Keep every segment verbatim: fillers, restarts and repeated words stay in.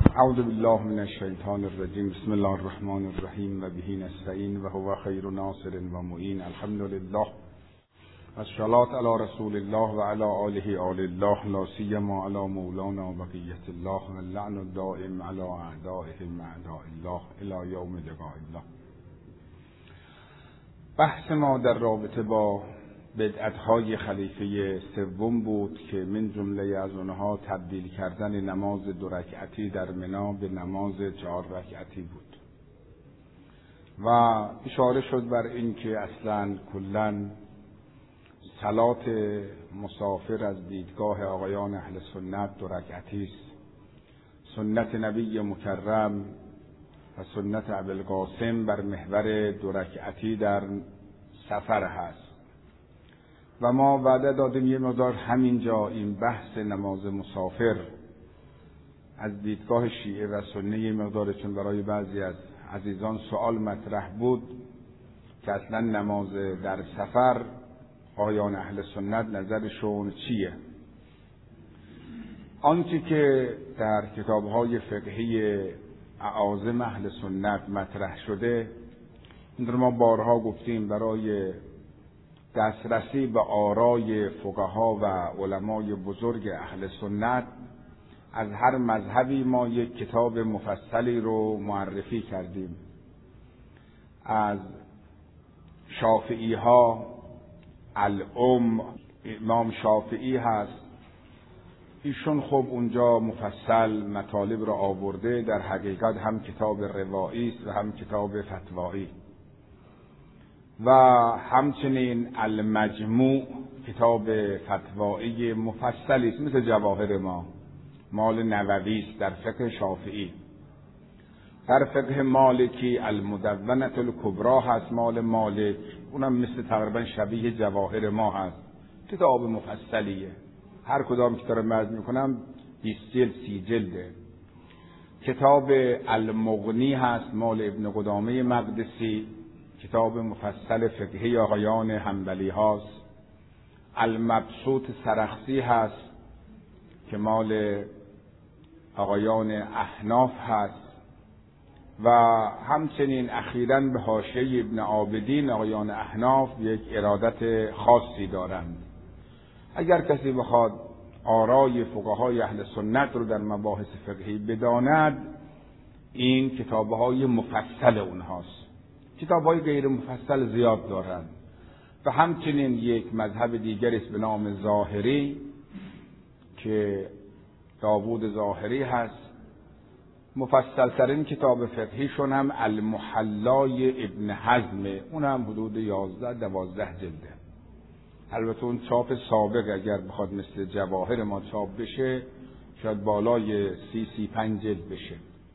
اعوذ بالله من الشیطان الرجیم. بسم الله الرحمن الرحیم و به نستعین و هو خیر ناصر و معین. الحمد لله والصلاة علی رسول الله و علی آله آل الله، لا سیما علی مولانا بقیة الله و اللعن الدائم علی اعدائهم اعداء الله الی یوم لقاء الله. بحث ما در رابطه با بدعت‌های خلیفه سوم بود که من جمله از اونها تبدیل کردن نماز دو رکعتی در منی به نماز چهار رکعتی بود و اشاره شد بر این که اصلاً کلاً صلات مسافر از دیدگاه آقایان اهل سنت دو رکعتی است. سنت نبی مکرم و سنت ابوالقاسم بر محور دو رکعتی در سفر هست و ما وعده دادیم یه مقدار همینجا این بحث نماز مسافر از دیدگاه شیعه و سنی یه مقدار، چون برای بعضی از عزیزان سوال مطرح بود که اصلا نماز در سفر آقایان اهل سنت نظرشون چیه. آنچه که در کتاب‌های فقهی اعاظم اهل سنت مطرح شده، این رو ما بارها گفتیم، برای دسترسی به آرای فقها و علمای بزرگ اهل سنت از هر مذهبی ما یک کتاب مفصلی رو معرفی کردیم. از شافعی ها الام امام شافعی هست، ایشون خب اونجا مفصل مطالب رو آورده، در حقیقت هم کتاب روایی است و هم کتاب فتوایی. و همچنین المجموع کتاب فتوایی مفصلی است، مثل جواهر ما، مال نووی است در فقه شافعی. در فقه مالکی المدونة الکبری هست مال مالک، اونم مثل تقریبا شبیه جواهر ما هست، کتاب مفصلیه، هر کدام که دارم مرز میکنم بیست جلد سی جلده. کتاب المغنی هست مال ابن قدامه مقدسی، کتاب مفصل فقهی آقایان حنبلی هاست. المبسوط سرخسی هست که مال آقایان احناف هست و همچنین اخیراً به حاشیه ابن عابدین آقایان احناف یک ارادت خاصی دارند. اگر کسی بخواد آرای فقهای اهل سنت رو در مباحث فقهی بداند، این کتاب‌های مفصل اونهاست. کتاب‌های غیر مفصل زیاد دارند. و همچنین یک مذهب دیگر است به نام ظاهری که داوود ظاهری هست، مفصل ترین کتاب فقهیشون هم المحلای ابن حزم، اون هم حدود یازده دوازده جلده. البته اون چاپ سابق اگر بخواد مثل جواهر ما چاپ بشه شاید بالای سی سی پنج جلد بشه.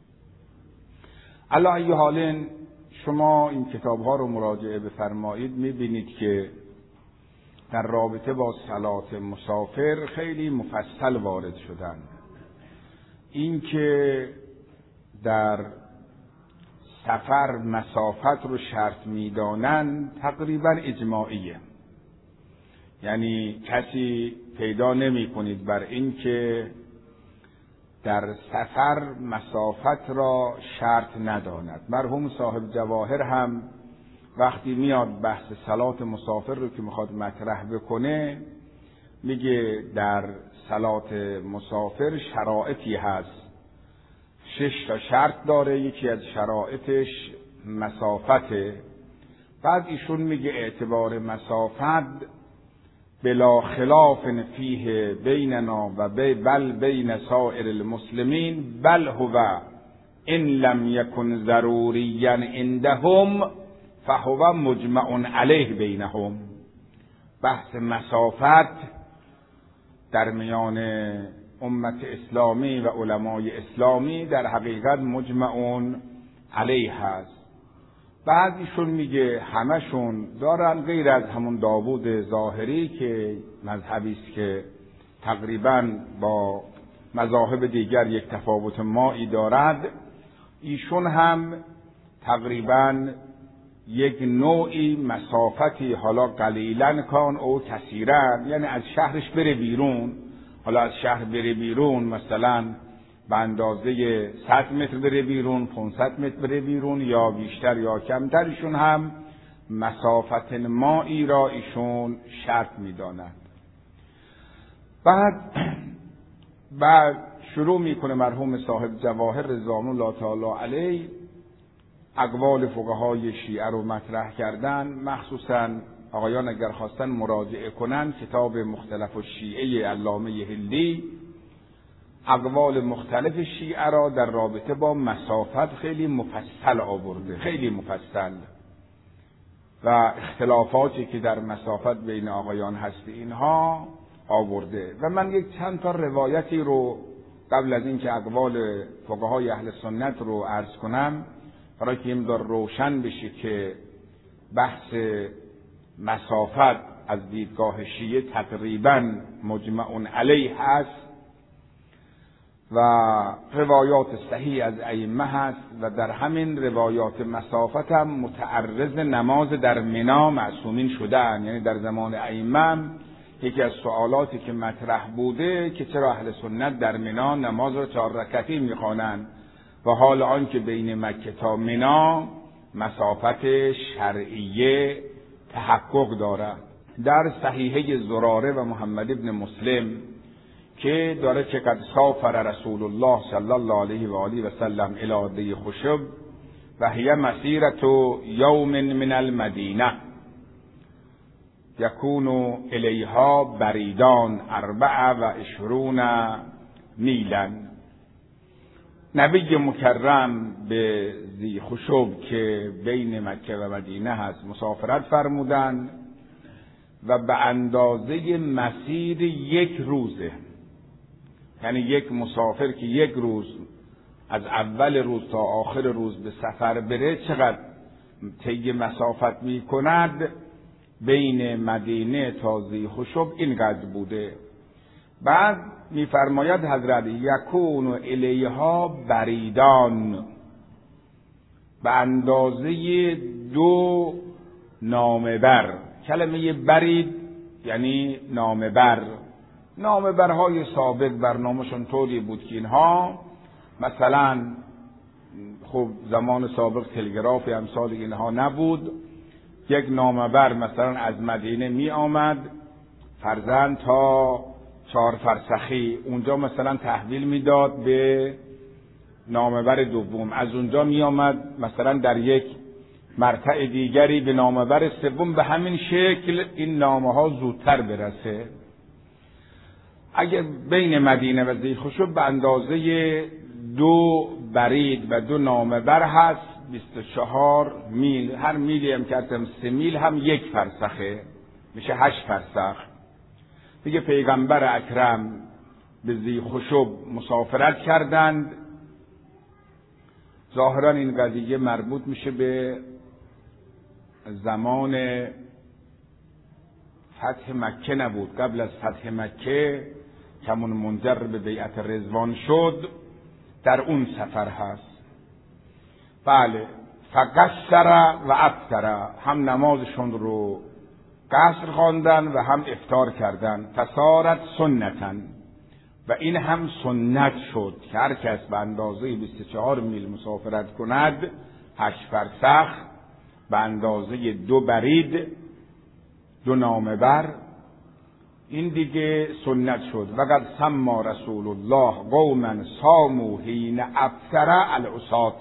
علی ای حال شما این کتاب ها رو مراجعه بفرمایید، میبینید که در رابطه با صلات مسافر خیلی مفصل وارد شدن. این که در سفر مسافت رو شرط میدانن تقریبا اجماعیه، یعنی کسی پیدا نمی کنید بر این که در سفر مسافت را شرط نداند. مرحوم صاحب جواهر هم وقتی میاد بحث صلات مسافر رو که میخواد مطرح بکنه، میگه در صلات مسافر شرایطی هست، شش تا شرط داره، یکی از شرایطش مسافته. بعد ایشون میگه اعتبار مسافت بلا خلاف فیه بیننا و بل بین سائر المسلمین بل هو ان لم یکن ضروریا عندهم فهو مجمع علیه بینهم. بحث مسافت در میان امت اسلامی و علمای اسلامی در حقیقت مجمع علیه هست. بعد ایشون میگه همشون دارن غیر از همون داوود ظاهری که مذهبی است که تقریبا با مذاهب دیگر یک تفاوت مایی دارد، ایشون هم تقریبا یک نوعی مسافتی، حالا قلیلا کان او کثیرا، یعنی از شهرش بره بیرون، حالا از شهر بره بیرون مثلا به اندازه صد متر بره بیرون، پانصد متر بره بیرون یا بیشتر یا کمتر، ایشون هم مسافت مایی را ایشون شرط می‌داند. بعد بعد شروع میکنه مرحوم صاحب جواهر رضوان الله تعالی علیه اقوال فقهای شیعه رو مطرح کردن. مخصوصاً آقایان اگر خواستن مراجعه کنن کتاب مختلف الشیعه علامه هندی اقوال مختلف شیعه را در رابطه با مسافت خیلی مفصل آورده، خیلی مفصل، و اختلافاتی که در مسافت بین آقایان هست اینها آورده. و من یک چند تا روایتی رو قبل از اینکه اقوال فقهای اهل سنت رو عرض کنم، برای که این دار روشن بشه که بحث مسافت از دیدگاه شیعه تقریباً مجمع علیه هست و روایات صحیح از ائمه هست و در همین روایات مسافت هم متعرض نماز در منی معصومین شدن. یعنی در زمان ائمه یکی از سوالاتی که مطرح بوده که چرا اهل سنت در منی نماز را چهار رکعتی میخوانند و حال آن که بین مکه تا منی مسافت شرعیه تحقق دارد. در صحیحه زراره و محمد ابن مسلم که داره که قد سافر رسول الله صلی الله علیه و آله و سلم الی دی خشب و هی مسیرة یوم من المدینه یکون الیها بریدان اربع و عشرون میلا. نبی مکرم به ذی خشب که بین مکه و مدینه هست مسافرت فرمودند و به اندازه مسیر یک روزه. یعنی یک مسافر که یک روز از اول روز تا آخر روز به سفر بره چقدر طی مسافت می کند؟ بین مدینه تا ذی خشب اینقدر بوده. بعد میفرماید حضرت یکون الیها بریدان، به اندازه دو نامه بر. کلمه برید یعنی نامه بر. نامه برهای سابق برنامه‌شون طوری بود که اینها مثلا خب زمان سابق تلگراف امثال اینها نبود. یک نامه بر مثلا از مدینه می آمد فرزند تا چهار فرسخی، اونجا مثلا تحویل میداد به نامه بر دوم، از اونجا می آمد مثلا در یک مرتع دیگری به نامه بر سوم. به همین شکل این نامه ها زودتر برسه. اگر بین مدینه و ذی خشب به اندازه دو برید و دو نامه بر هست، بیست و چهار میل. هر میلی هم کردم سه میل هم یک فرسخه، میشه هشت فرسخ. دیگه پیغمبر اکرم به ذی خشب مسافرت کردند. ظاهرا این قضیه مربوط میشه به زمان فتح مکه نبود، قبل از فتح مکه کمون منجر به بیعت رضوان شد، در اون سفر هست. بله، فقصر و افطر، هم نمازشون رو قصر خواندن و هم افطار کردن. فصارت سنتن، و این هم سنت شد که هر کس به اندازه بیست و چهار میل مسافرت کند، هشت فرسخ به اندازه دو برید، دو نامه بر، این دیگه سنت شد. وقد سما رسول الله قوما صاموا حین افطر العصاة.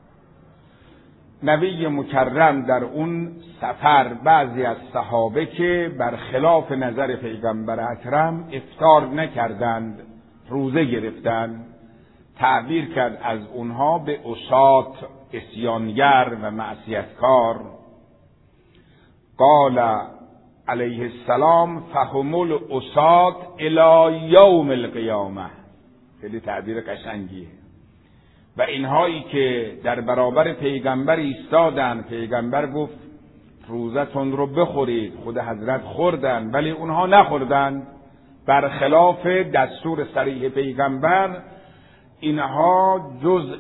نبی مکرم در اون سفر بعضی از صحابه که برخلاف نظر پیغمبر اکرم افطار نکردند، روزه گرفتند، تعبیر کرد از اونها به عصاة، عصیانگر و معصیتکار. قال علیه السلام فهم العصاة الی یوم القیامه. خیلی تعبیر قشنگیه. و اینهایی که در برابر پیغمبر ایستادن، پیغمبر گفت روزتون رو بخورید، خود حضرت خوردن ولی اونها نخوردن، برخلاف دستور صریح پیغمبر. اینها جزء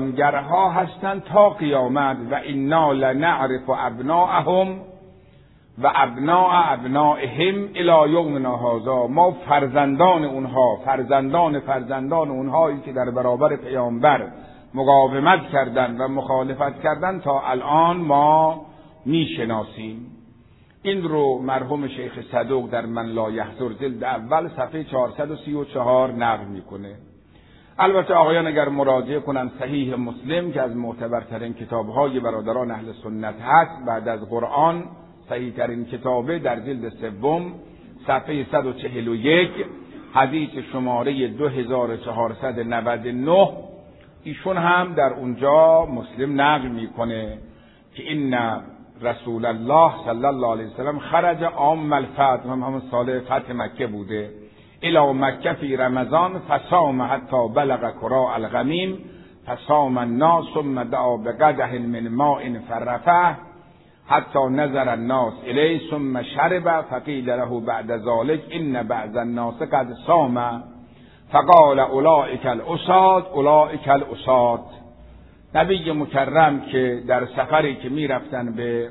عصیانگرها هستند تا قیامت. و انا لنعرف ابناءهم و ابناء ابنائهم الی یومنا هذا، ما فرزندان اونها فرزندان فرزندان اونهایی که در برابر پیامبر مقاومت کردند و مخالفت کردند تا الان ما میشناسیم. این رو مرحوم شیخ صدوق در من لا یحضر جلد اول صفحه چهارصد و سی و چهار نقل میکنه. البته آقایان اگر مراجعه کنند صحیح مسلم که از معتبرترین کتاب‌های برادران اهل سنت هست بعد از قرآن، صحیح ترین کتابه، در جلد سوم صفحه صد و چهل و یک حدیث شماره دو هزار و چهارصد و نود و نه، ایشون هم در اونجا مسلم نقل میکنه که این رسول الله صلی الله علیه وسلم خرج عام الفتح، هم همون سال فتح مکه بوده، الی مکه فی رمضان فصام حتی بلغ کراء الغمیم فصام الناس ثم دعا بقدح من ماء فرفعه حتی نظر الناس الیه ثم شرب فقیل له بعد ذلك ان بعض الناس قد صام فقال اولئک الاساد اولئک الاساد. نبی مکرم که در سفری که می رفتن به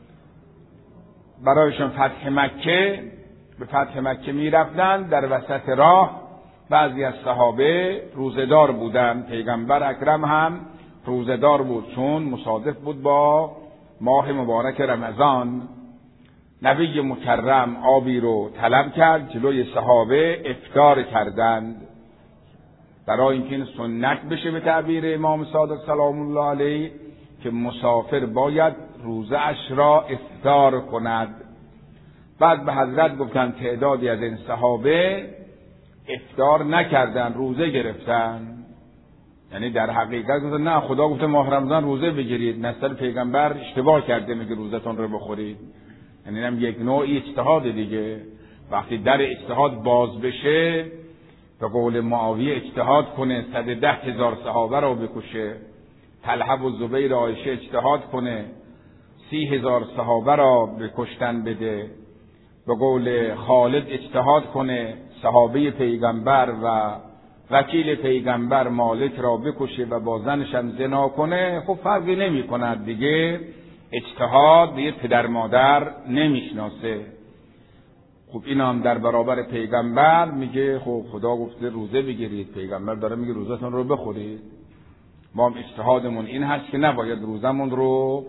برایشون فتح مکه به فتح مکه می رفتن، در وسط راه بعضی از صحابه روزدار بودن، پیغمبر اکرم هم روزدار بود چون مصادف بود با ماه مبارک رمضان. نبی مکرم آبی رو طلب کرد، جلوی صحابه افطار کردند برای اینکه این سنت بشه به تعبیر امام صادق سلام الله علیه که مسافر باید روزه اش را افطار کند. بعد به حضرت گفتن تعدادی از این صحابه افطار نکردن، روزه گرفتن. یعنی در حقیقت گفتن نه، خدا گفته ماه رمضان روزه بگیرید، مثلا پیغمبر اشتباه کرده میگه روزتون رو بخورید. یعنی هم یک نوعی اجتهاد دیگه. وقتی در اجتهاد باز بشه، به قول معاویه اجتهاد کنه صد ده هزار صحابه را بکشه، طلحه و زبیر و عایشه اجتهاد کنه سی هزار صحابه را به کشتن بده، به قول خالد اجتهاد کنه صحابه پیغمبر و وکیل پیغمبر مالک را بکشه و با زنش هم زنا کنه، خب فرقی نمی کند دیگه. اجتهاد دیگه پدر مادر نمیشناسه. خب این هم در برابر پیغمبر میگه خب خدا گفته روزه بگیرید، پیغمبر داره میگه روزتون رو بخورید. ما هم اجتهادمون این هست که نباید روزمون رو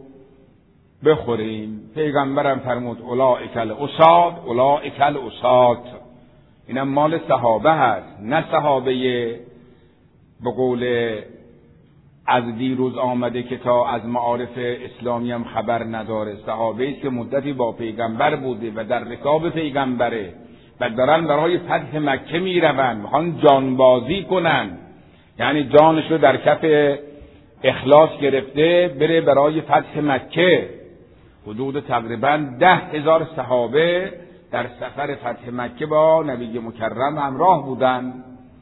بخوریم. پیغمبرم فرمود اولئک الاساد اولئک الاساد. اینم مال صحابه هست، نه صحابه به قول از دیروز آمده که تا از معارف اسلامی هم خبر نداره. صحابه است که مدتی با پیغمبر بوده و در رکاب پیغمبره و دارن برای فتح مکه می روند، میخوان جانبازی کنن، یعنی جانش رو در کف اخلاص گرفته بره برای فتح مکه. حدود تقریبا ده هزار صحابه در سفر فتح مکه با نبی مکرم همراه بودن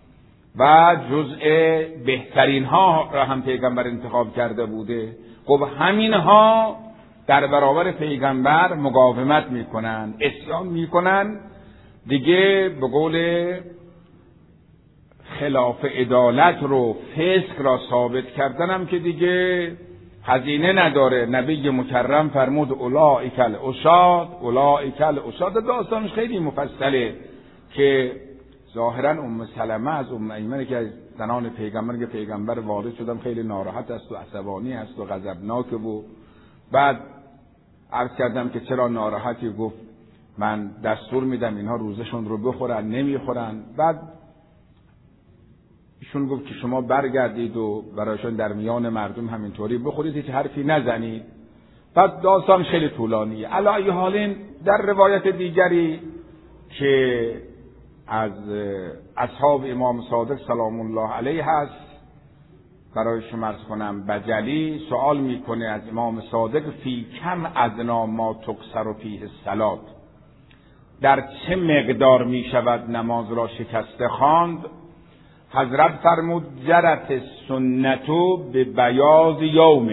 و جزء بهترین ها را هم پیغمبر انتخاب کرده بوده. خب همین ها در برابر پیغمبر مقاومت میکنن، اسلام میکنن دیگه. به قول خلاف عدالت رو، فسق را ثابت کردن هم که دیگه هزینه نداره. نبی مکرم فرمود اولئک الاساد اولئک الاساد. داستانش خیلی مفصله که ظاهرا ام سلمه از ام ایمنه که از زنان پیغمبر که پیغمبر وارد شدم خیلی ناراحت است و عصبانی است و غضبناک و بعد عرض کردم که چرا ناراحتی؟ گفت من دستور میدم اینها روزشون رو بخورن، نمیخورن. بعد ایشون گفت که شما برگردید و برایشون در میان مردم همینطوری بخورید، هیچ حرفی نزنید. بعد داستان خیلی طولانیه. علی ای حال در روایت دیگری که از اصحاب امام صادق سلام الله علیه هست برای شما عرض کنم، بجلی سوال میکنه از امام صادق فی کم ادنا ما تکسر فیه الصلاة، در چه مقدار میشود نماز را شکسته خواند؟ حضرت فرمود جرت سنتو به بیاض یوم،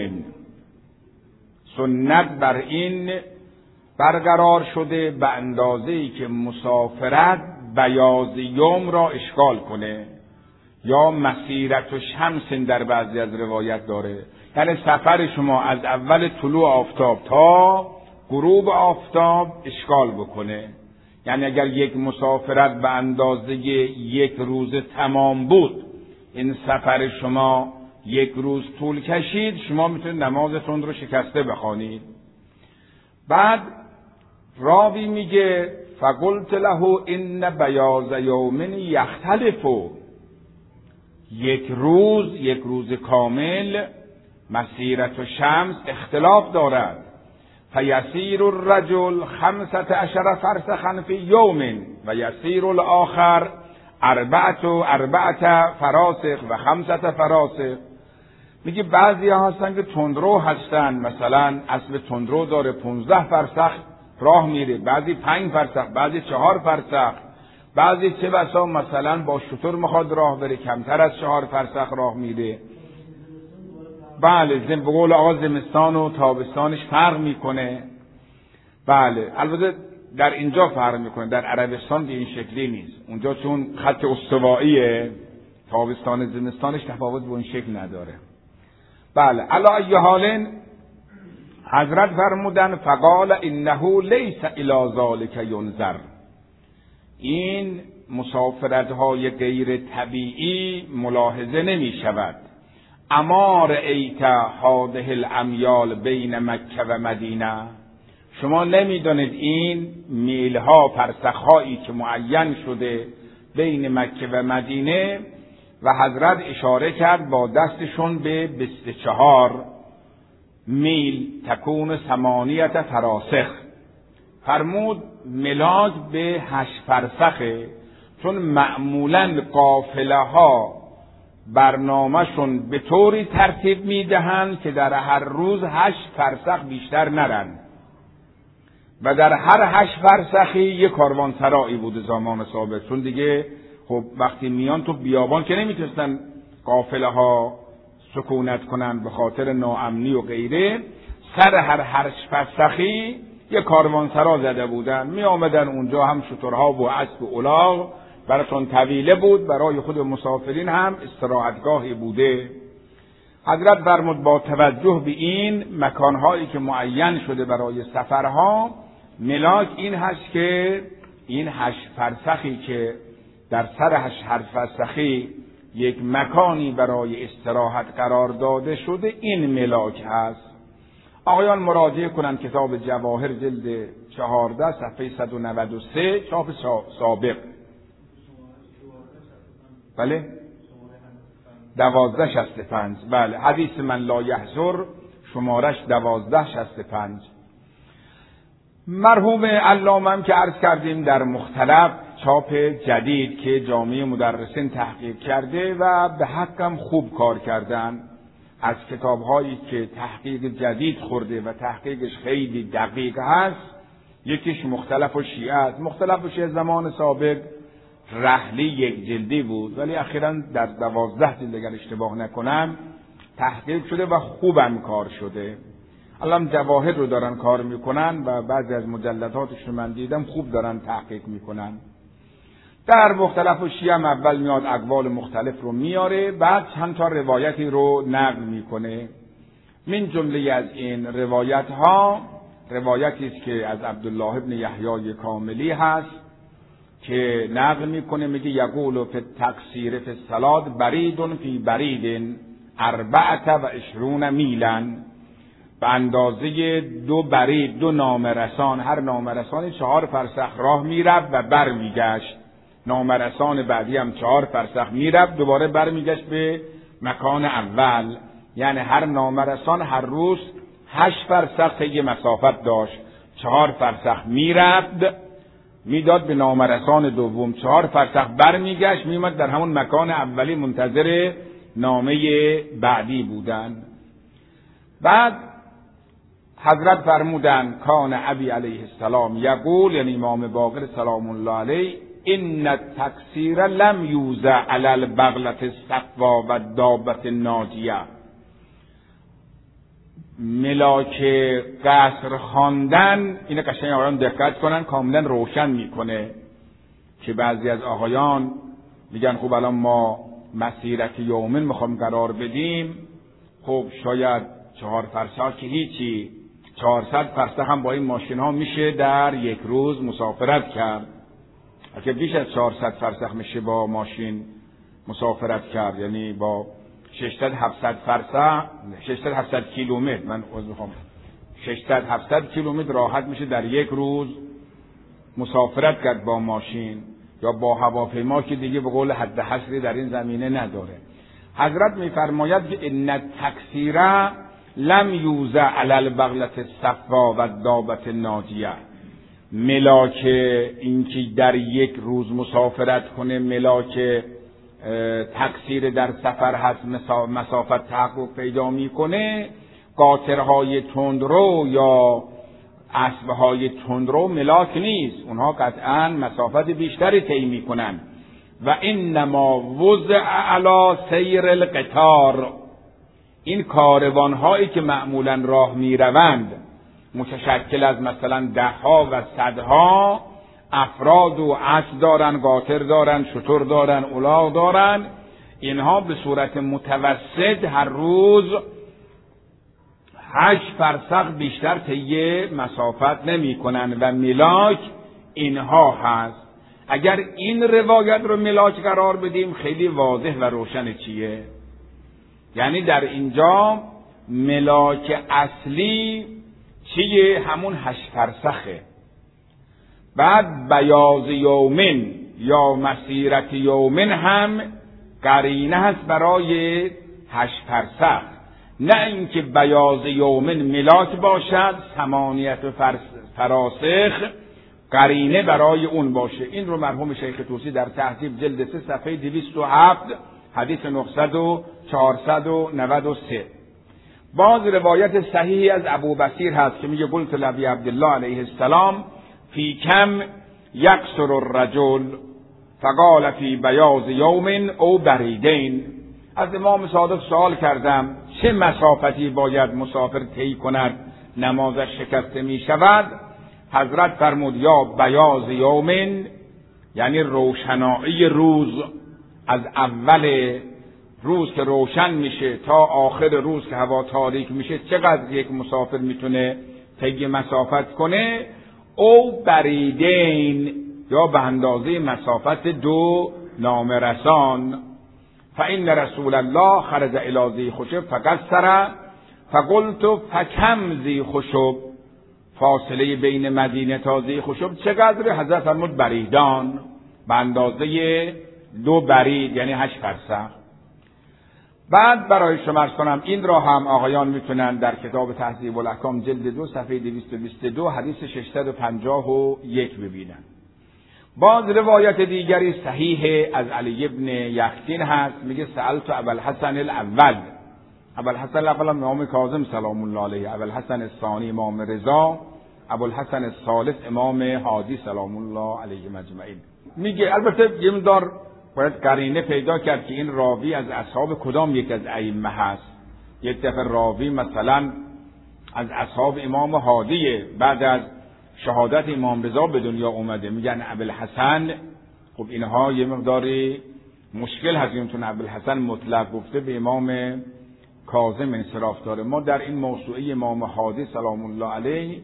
سنت بر این برقرار شده به اندازه‌ای که مسافرت بیاض یوم را اشغال کنه، یا مسیرت و شمس در بعضی از روایت داره، یعنی سفر شما از اول طلوع آفتاب تا غروب آفتاب اشکال بکنه. یعنی اگر یک مسافرت به اندازه یک روز تمام بود، این سفر شما یک روز طول کشید، شما میتونید نمازتون رو شکسته بخوانید. بعد راوی میگه فقلت له ان بیاض یوم یختلف، یک روز یک روز کامل مسیرت و شمس اختلاف دارد. فیسیر الرجل خمسة عشر فرسخا فی یوم و یسیر الاخر اربعت و اربعت فراسخ و خمسة فراسخ. میگه بعضی ها هستن که تندرو هستن، مثلا اسب تندرو داره پونزده فرسخ راه میره، بعضی پنج فرسخ، بعضی چهار فرسخ، بعضی چه بسا مثلا با شتر میخواد راه بره کمتر از چهار فرسخ راه میره. بله، به قول آقا زمستان و تابستانش فرق میکنه. بله، البته در اینجا فرق میکنه، در عربستان به این شکلی نیست. اونجا چون خط استواییه، تابستان زمستانش تفاوت به اون شکل نداره. بله، علی ای حال حضرت فرمودن فقال انه لیس الی ذلک ینظر، این مسافرت های غیر طبیعی ملاحظه نمی شود. اما رأیت هذه الامیال بین مکه و مدینه، شما نمیدانید این میلها فرسخهایی که معین شده بین مکه و مدینه، و حضرت اشاره کرد با دستشون به بیست و چهار میل، تکون ثمانیت فراسخ. فرمود ملاک به هشت فرسخه، چون معمولاً قافله ها برنامهشون به طوری ترتیب میدهند که در هر روز هشت فرسخ بیشتر نرن، و در هر هشت فرسخی یک کاروانسرایی بوده زمان سابق، چون دیگه خب وقتی میان تو بیابان که نمیتونستن قافله ها سکونت کنن به خاطر ناامنی و غیره، سر هر هشت فرسخی یک کاروانسرا زده بودن، می آمدن اونجا، هم شترها و اسب و الاغ، براتون طویله بود، برای خود مسافرین هم استراحتگاهی بوده. حضرت فرمود با توجه به این مکانهایی که معین شده برای سفرها، ملاک این هست که این هشت فرسخی که در سر هشت فرسخی یک مکانی برای استراحت قرار داده شده، این ملاک هست. آقایان مراجعه کنند کتاب جواهر جلد چهارده صفحه صد و نود و سه چاپ سابق. بله، دوازده شست پنج. بله، حدیث من لا یحضر شمارش دوازده شست پنج. مرحوم علامه هم که عرض کردیم در مختلف چاپ جدید که جامعه مدرسین تحقیق کرده و به حقم خوب کار کردن، از کتاب‌هایی که تحقیق جدید خورده و تحقیقش خیلی دقیق هست، یکیش مختلف و شیعه است. مختلف و شیعه زمان سابق رحلی یک جلدی بود، ولی اخیراً در دوازده جلد اگر اشتباه نکنم تحقیق شده و خوبم کار شده. الان جواهر رو دارن کار میکنن و بعضی از مجلداتش رو من دیدم خوب دارن تحقیق میکنن. در مختلف و شیعه هم اول میاد اقوال مختلف رو میاره، بعد چند تا روایتی رو نقل میکنه. من جمله از این روایت ها روایتی است که از عبدالله ابن یحیی کاملی هست که نقل میکنه، میگه یقول فی التقصیر فی الصلاة برید فی برید اربعة و عشرون میلا، به اندازه دو برید، دو نامرسان، هر نامرسان چهار فرسخ راه میرفت و بر میگشت، نامرسان بعدی هم چهار فرسخ میرفت دوباره بر میگشت به مکان اول. یعنی هر نامرسان هر روز هشت فرسخ طی مسافت داشت، چهار فرسخ میرفت میداد به نامرسان دوم، چهار فرسخ بر میگشت میمد در همون مکان اولی منتظر نامه بعدی بودن. بعد حضرت فرمودن کان ابی علیه السلام یقول، یعنی امام باقر سلام الله علیه، ان التقصیر لم یوزع علی البغلة الصفوا و الدابة الناجیه. ملاک قصر خواندن، اینه قشنگ آقایان دقت کنن، کاملا روشن میکنه که بعضی از آقایان میگن خب الان ما مسیرت یومین میخوام قرار بدیم، خب شاید چهار فرسخ که هیچی، چهارصد فرسخ هم با این ماشین ها میشه در یک روز مسافرت کرد. اگه بیش از چهارصد فرسخ میشه با ماشین مسافرت کرد، یعنی با ششصد هفتصد فرسخ، ششصد هفتصد کیلومتر، من عذر میخوام، ششصد هفتصد کیلومتر راحت میشه در یک روز مسافرت کرد با ماشین یا با هواپیما که دیگه به قول حد حصری در این زمینه نداره. حضرت میفرماید که ان التکثیر لم یوزع علی البغلة الصفا و الدابة الناجیه. ملاک اینکه در یک روز مسافرت کنه ملاک تکثیر در سفر هست، مسافت تحقق پیدا میکنه. قاطرهای تندرو یا اسبهای تندرو ملاک نیست، اونها قطعا مسافت بیشتری طی میکنن. و انما وضع علی سیر القطار، این کاروان هایی که معمولا راه میروند متشکل از مثلا ده ها و صدها افراد و اسب دارن، قاطر دارن، شتر دارن، الاغ دارن، اینها به صورت متوسط هر روز هشت فرسخ بیشتر طی مسافت نمی کنن و ملاک اینها هست. اگر این روایت رو ملاک قرار بدیم خیلی واضح و روشن چیه. یعنی در اینجا ملاک اصلی چیه؟ همون هشت فرسخه. بعد بیاض یومن یا مسیرت یومن هم قرینه هست برای هشت فرسخ، نه اینکه بیاض یومن ملاک باشد ثمانیت فراسخ قرینه برای اون باشه. این رو مرحوم شیخ طوسی در تهذیب جلد سه صفحه دویست و هفت حدیث نهصد و چهارصد و نود و سه. باز روایت صحیحی از ابو بصیر هست که میگه قلت لابی عبدالله علیه السلام فی کم یقصر الرجل فقال فی بیاض یوم او بریدین. از امام صادق سوال کردم چه مسافتی باید مسافر طی کند نمازش شکسته می شود؟ حضرت فرمود یا بیاض یومن، یعنی روشنایی روز، از اول روز که روشن میشه تا آخر روز که هوا تاریک میشه چقدر یک مسافر میتونه طی مسافت کنه؟ او بریدین، یا به اندازه مسافت دو نامرسان. فإن رسول الله خرج الی ذی خشب فقصر فقلت فکم ذی خشب، فاصله بین مدینه تا ذی خشب چقدر؟ حضرت فرمود بریدان، به اندازه دو برید یعنی هشت فرسخ. بعد برای شما عرض کنم این را هم آقایان میتونن در کتاب تهذیب الاحکام جلد دو صفحه دویست و بیست و دو حدیث ششصد و پنجاه و یک ببینن. باز روایت دیگری صحیح از علی ابن یختین هست، میگه سألت ابوالحسن الاول، ابوالحسن الاول امام کاظم سلام الله علیه، ابوالحسن الثانی امام رضا، ابوالحسن الثالث امام هادی سلام الله علیه مجمعین. میگه البته یه مقدار باید قرینه پیدا کرد که این راوی از اصحاب کدام یک از ائمه هست. یک دفعه راوی مثلا از اصحاب امام هادیه، بعد از شهادت امام رضا به دنیا اومده، میگن ابوالحسن. خب اینها یه مقداری مشکل هست، میتون ابوالحسن مطلق گفته به امام کاظم انصراف داره. ما در این موسوعه امام هادی سلام الله علیه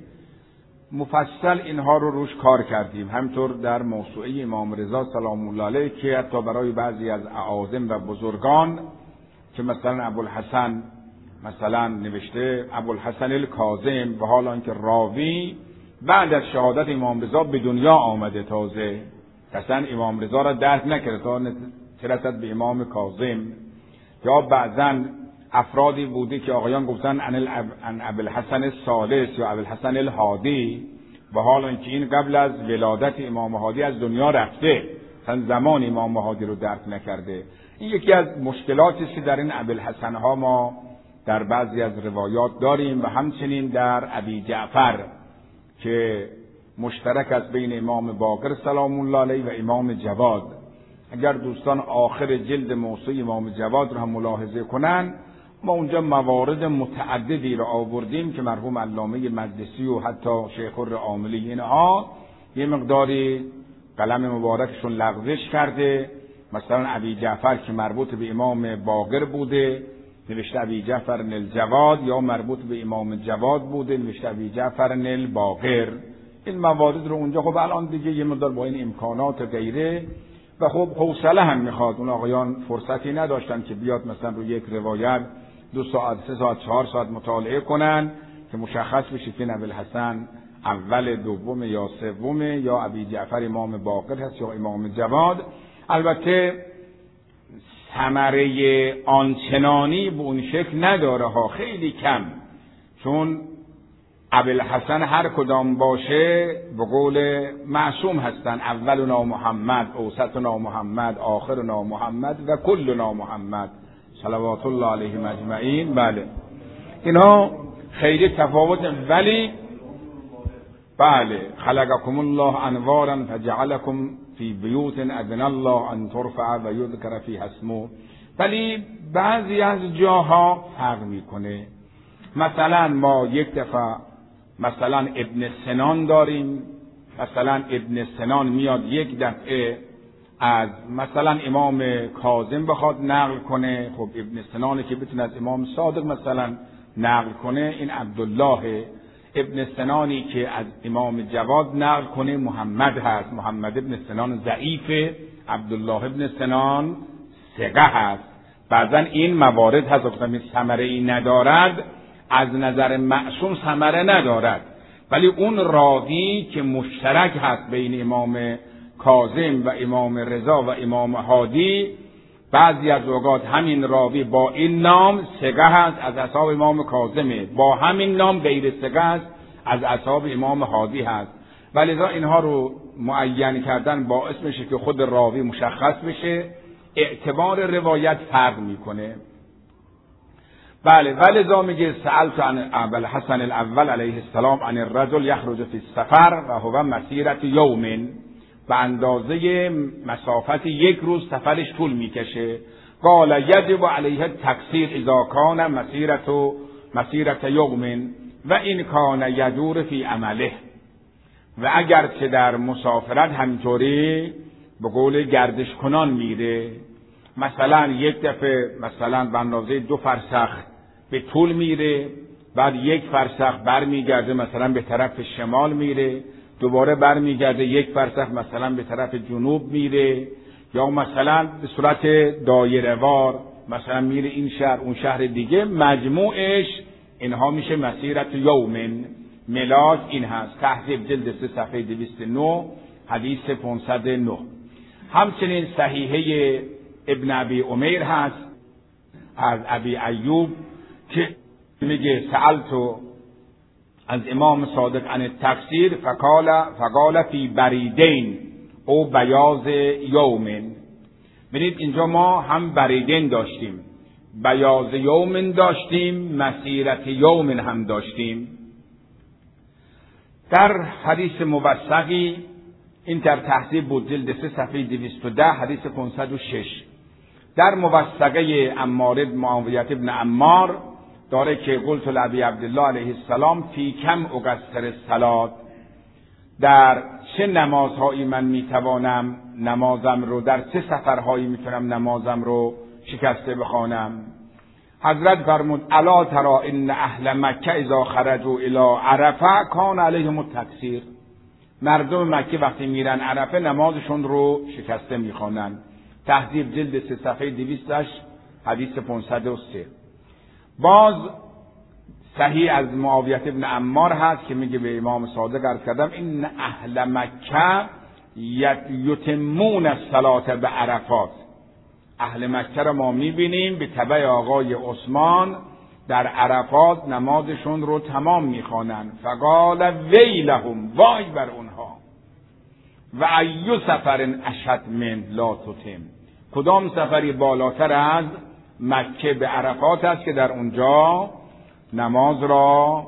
مفصل اینها رو روش کار کردیم، همطور در موسوعه امام رضا سلام الله علیه که حتی برای بعضی از اعاظم و بزرگان که مثلا ابوالحسن مثلا نوشته ابوالحسن الکاظم، و حالا اینکه راوی بعد از شهادت امام رضا به دنیا آمده، تازه اصلا امام رضا را درک نکرده تا رسد به امام کاظم. یا بعضا افرادی بوده که آقایان گفتن ان ابوالحسن الثالث یا ابوالحسن الهادی، و حالا اینکه این قبل از ولادت امام هادی از دنیا رفته، اصلا زمان امام هادی رو درک نکرده. این یکی از مشکلاتی است که در این ابوالحسن ها ما در بعضی از روایات داریم، و همچنین در ابی جعفر که مشترک است بین امام باقر سلام الله علیه و امام جواد. اگر دوستان آخر جلد موسوعه امام جواد رو هم ملاحظه کنن، ما اونجا موارد متعددی رو آوردیم که مرحوم علامه مجلسی و حتی شیخ الرعاملی اینها یه مقداری قلم مبارکشون لغزش کرده. مثلا ابی جعفر که مربوط به امام باقر بوده، نوشته ابی جعفر الجواد، یا مربوط به امام جواد بوده نوشته ابی جعفر الباقر. این موارد رو اونجا خب الان دیگه یه مقدار با این امکانات و غیره و خب حوصله هم میخواد، اون آقایان فرصتی نداشتن که بیاد مثلا رو یک روایت دو ساعت سه ساعت چهار ساعت مطالعه کنن که مشخص بشه که ابوالحسن اول دوم یا سوم یا ابی جعفر امام باقر هست یا امام جواد. البته ثمره آنچنانی به اون شکل نداره ها، خیلی کم، چون ابوالحسن هر کدام باشه به قول معصوم هستن، اولنا محمد، اوسطنا محمد، آخرنا محمد و کلنا محمد صلوات الله علیهم اجمعین. بله اینها خیلی تفاوت، ولی بله خلقکم الله انوارا فجعلکم فی بیوت اذن الله ان ترفع و یذکر فیها اسمه. ولی بعضی از جاها فرق میکنه. مثلا ما یک دفعه مثلا ابن سنان داریم، مثلا ابن سنان میاد یک دفعه از مثلا امام کاظم بخواد نقل کنه، خب ابن سنانی که بتونه از امام صادق مثلا نقل کنه این عبدالله، ابن سنانی که از امام جواد نقل کنه محمد هست، محمد ابن سنان ضعیفه، عبدالله ابن سنان ثقه هست. بعضا این موارد هست که ثمره ای ندارد، از نظر معصوم ثمره ندارد، ولی اون راوی که مشترک هست بین امام کاظم و امام رضا و امام هادی، بعضی از اوقات همین راوی با این نام ثقه هست از اصحاب امام کاظمه، با همین نام غیر ثقه هست از اصحاب امام هادی هست، ولذا اینها رو معین کردن باعث میشه که خود راوی مشخص بشه، اعتبار روایت فرق میکنه. بله ولذا میگه سألت عن ابوالحسن الاول علیه السلام عن الرجل یخرج فی السفر و هو مسیرت یوم، به اندازه مسافت یک روز سفرش طول میکشه. قال یجب علیه التقصیر اذا کان مسیرت مسیرت یوم و این کان یدور فی عمله، و اگر که در مسافرت همطوری به قول گردش کنان میره، مثلا یک دفعه مثلا به اندازه دو فرسخ به طول میره، بعد یک فرسخ برمیگرده مثلا به طرف شمال میره، دوباره برمیگرده یک فرسخ مثلا به طرف جنوب میره، یا مثلا به صورت دایره وار مثلا میره این شهر اون شهر دیگه، مجموعش اینها میشه مسیرت یومن. ملاک این هست، تحذیب جلد سه صفحه دویست و نه حدیث پانصد و نه. همچنین صحیحه ابن ابی عمیر هست از ابی ایوب که میگه سألتو از امام صادق عن التقصیر فقال فقال فی بریدین او بیاض یومن. ببینید اینجا ما هم بریدین داشتیم، بیاض یومن داشتیم، مسیرت یومن هم داشتیم. در حدیث موثقی این در تحذیب بود جلد سه صفحه دویست و ده حدیث پانصد و شش، در موثقه عمار معاویه ابن عمار داره که قلت لابی عبدالله علیه السلام فی کم اقصر الصلاة، در چه نمازهایی من میتوانم نمازم رو، در چه سفرهایی میتونم نمازم رو شکسته بخوانم. حضرت فرمود الا ترى ان اهل مکه اذا خرجوا الی عرفه کان علیهم التقصیر، مردم مکه وقتی میرن عرفه نمازشون رو شکسته میخوانن. تحذیب جلد سه صفحه دویست حدیث پانصد و سه. باز صحیح از معاویه ابن عمار هست که میگه به امام صادق عرض کردم این اهل مکه یتمون الصلاة به عرفات، اهل مکه رو ما میبینیم به تبع آقای عثمان در عرفات نمازشون رو تمام میخوانن. فقال ویلهم، وای بر اونها، و ایو سفر اشد من لا تتم، کدام سفری بالاتر از مکه به عرفات است که در اونجا نماز را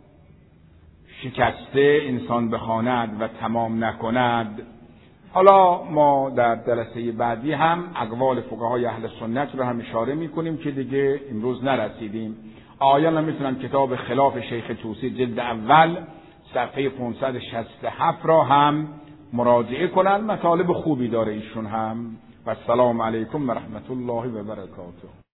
شکسته انسان بخواند و تمام نکند. حالا ما در جلسه بعدی هم اقوال فقهای اهل سنت رو هم اشاره میکنیم که دیگه امروز نرسیدیم. آیان هم میتونن کتاب خلاف شیخ طوسی جلد اول صفحه پانصد و شصت و هفت را هم مراجعه کنن، مطالب خوبی داره ایشون هم. و السلام علیکم و رحمت الله و برکاته.